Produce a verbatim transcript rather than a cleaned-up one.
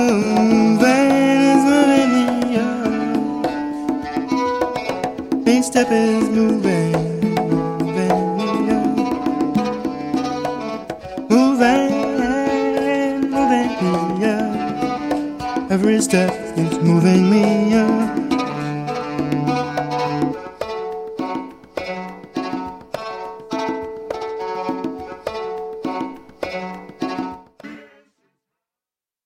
moving is moving me up. Each step is moving, moving me up. Moving, moving me up. Every step is moving me up.